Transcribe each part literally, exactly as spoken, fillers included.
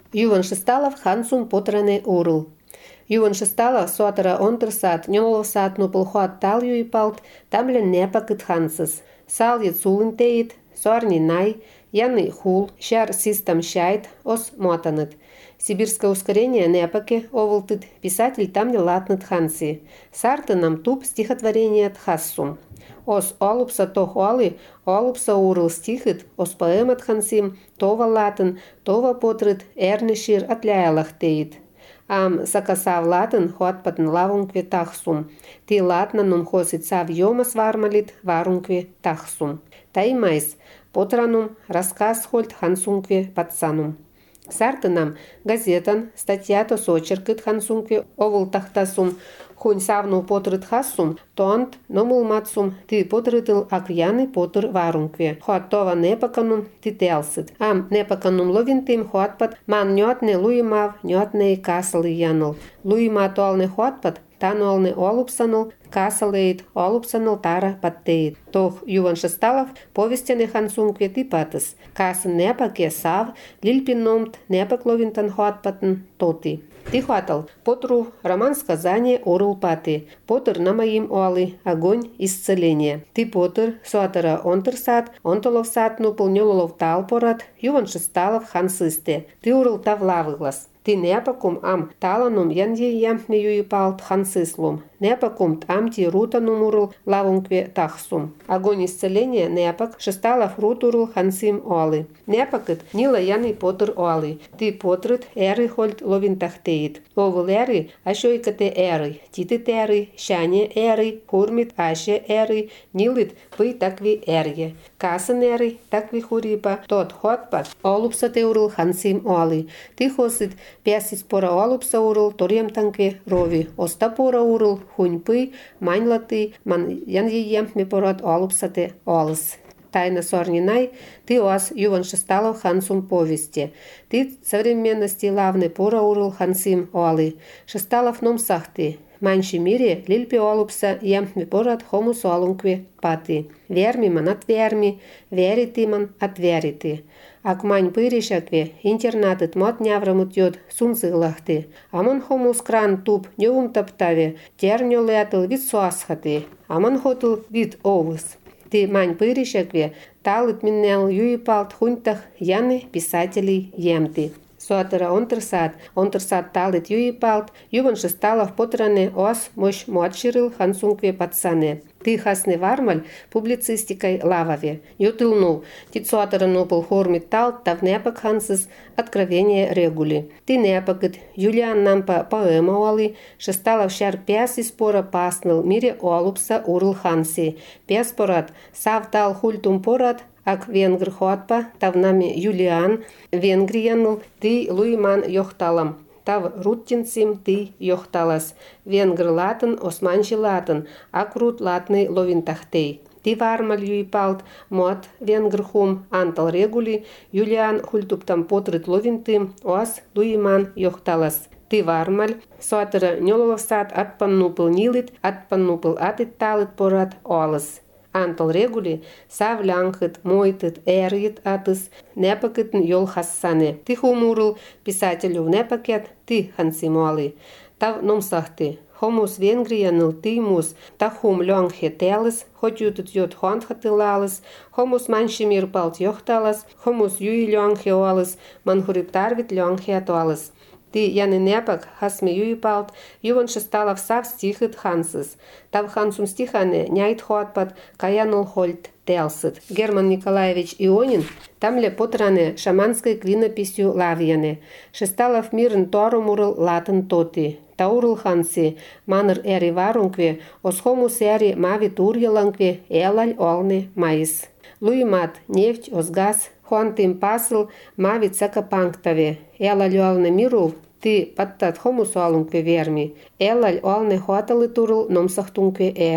Юван Шесталов хансум потране урл. Юван Шесталов суатара онтырсат, нёловсат нупылхуат тал юипалт, тамле непакыт хансыз. Сал ет сулын тейит, суарни най, яны хул, шар систам щайт, ос мотаныт. Сибирское ускорение непаке овылтыт, писатель тамле латныт ханси. Сарты нам туп стихотворение тхассум. Ос олупса тох оли, олупса урыл стихит, ос поэмат хансим, това латын, това потрыт, эрнишир отляялах тейит. Ам сакасав латын хуатпатн лавункве тахсум. Ти латна нун хосит сав йомас вармалит варункве тахсум. Таймайс, потранум, рассказ хольт хансункве пацанум. Сарты нам газетан, статья то сочеркит хансункве овул тахтасум, хунь савну потрыт хассум, тоант номулматсум, ти потрытыл акьяны потр варункве. Хуаттова непаканум ти телсит. Ам непаканум ловинтим хуатпат ман нётне луимав, нётне касалы яныл. Луима туалне хуатпат, тануалне олупсаныл, касалейт, олупсаныл тара паттейт. Тох Юван Шесталов повестяне хансункве ти патыс. Касын непаке сав, лильпиномт непак ловинтан хуатпатн тоти. Ти хватал потру роман сказание орул паты. Потр на моим оалы огонь исцеления. Ти потр суатара онтырсат, онтоловсат нупыл нёлолов талпорат, Юван Шесталов хансысте. Ти урыл тавлавыглас. Ти непакум ам таланум янье ямпме юипалт хансыслум. Непакум ам ти рутанум урыл лавункве тахсум. Огонь исцеления непак Шесталов рутурул хансим оалы. Непакыт нила яны потр оалы. Ти потрыт эры хольт ловинтахтеит. Овыл эры ашойкате эры. Титит эры, шане эры, хурмит аше эры, нилит пый такви эрге. Касын эры, такви хурипа, тот хотпа, олупсате урыл хансим оалы. Ти хосит пясис пора олупса урыл, торем танкве рови. Оста пора урыл, хунь пый, маньлаты, ман янье емпме порат олупсате олыс. Тайна сорнинай, ты оас Юван Шесталов хансум повести. Ты современности лавны пора урыл хансим оалы. Шесталов ном сахты. Манши мире лильпи олупса емпме порат хомус олункве паты. Верми ман от верми, верити ман от верити. Ак мань пыришакве интернатыт мот няврамут йод сунсыглахты. Аман хомус кран туп нёвум таптаве, тернё лятыл вид суасхаты. Аман хотыл вид овыс. Ты мань пыришакве талыт миннел юипалт хунтах яны писателей емты. Суатара онтырсат, онтырсат талыт юипалт, Юван Шесталов потране ос мощ муатширыл хансункве пацане. Ты хасне вармаль публицистикой лававе. Ютылну, ти суатара нопыл хормит талт тав непак хансыз откровение регули. Ты непакыт Юлиан нампа поэма оалы, Шесталов шар пяс испора пасныл мире олупса урыл ханси. Пяс порат, сав тал хультум порат, ак венгр хуатпа, тавнами Юлиан, венгрияныл, ты луиман йохталам. Тав руттинцим ты йохталас. Венгр латын, османчи латын, ак рут латный ловинтахтей. Ти вармаль юипалт, мот венгр хум, антал регули, Юлиан хультуптам потрыт ловинтым, оас луиман йохталас. Ти вармаль, суатыра нёловсат атпаннупыл нилит, атпаннупыл атит талыт порат олыс. Антал регули сав лянхыт, мойтыт, эрит атыс, непакытын йол хассане. Ты хумурыл писателю в непакет, ты хансимуалы. Тав номсахты. Хомус венгрияныл тимус, та хум лянхе телыс, хоть ютут йот хуантхатылалыс, хомус маншимир палт йохталас, хомус юи лянхе олыс, манхуриптарвит лянхе атуалыс. Ты яны непак хасме юипалт, Юван Шесталов сав стихыт хансыз. Тав хансум стихане няйт хуатпат, каянул хольт телсыт. Герман Николаевич Ионин тамле потране шаманской клинописью лавьяне. Шесталов мирн торум урыл латын тоти. Таурыл ханси, маныр эри варункве, осхомус эри мавит урьяланкве, элаль олны майыс. Луимат нефть, осгаз, хуантым пасыл, мавит сакапанктаве. Элаль олны мирул, ты паттат хомус олункве верми. Элаль олны хуаталы турыл номсахтункве эри.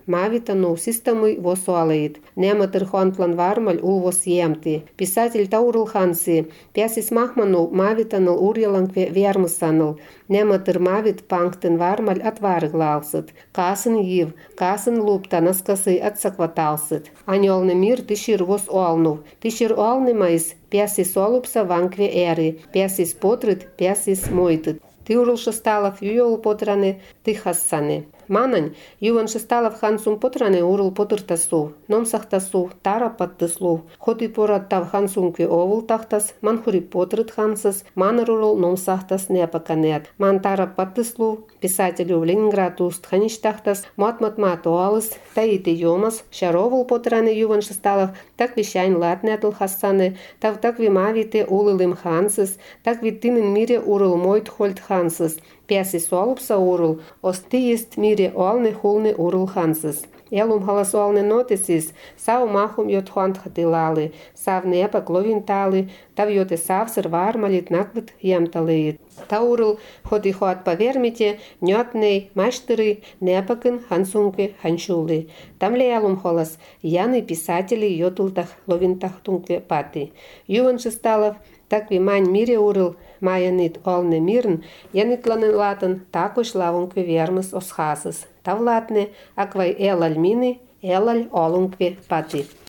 мавитану системы восуалеит. Нематер хонтлан вармаль улвос емти. Писатель таурл ханси. Пясис махману мавитанул урьяланкве вермусанул. Нематер мавит панктен вармаль отварглалсет. Касын ив, касын лупта наскасы отсакваталсет. Аньолны мир тишир вос уалнув. Тишир уалны майс. Пясис олупса ванкве эри. Пясис потрит, пясис мойтит. Тиурл шесталов юйол потране тихассане. Манань, юван шесталов хансум потране урл потыртасу, номсахтасу, тара паттыслу. Хоти пораттав хансумке овул тахтас, манхури потрыт хансас, манарурл номсахтас непаканет. Ман тара паттыслу, писателю в Ленинград уст хаништахтас, матматмат оалыс, таите йомас, шаровул потране юван шесталов, так вещайн латнетл хассане, тав так вимавите улылым хансас, так витинен мире урл мойт хольт хансас. Пясис олупса урл, остиест мире олны хулны урл хансас. Елум халасуалны нотисис, сав махум йот хуантхатилалы, сав непа кловинталы, тав йоте сав сырвар малит наквит емталыит. Та урл ходи хуат повермите, нётней, маштыры, непакын хансунке ханчулы. Тамле елум холас, яны писатели йотултах ловинтахтункве паты. Юван шесталов, так вимань мире урл, маянит олне мирн, янитланы латын, також лавункве вермыс осхасыс. Тавлатне, аквай элаль мины, элаль олункве паты.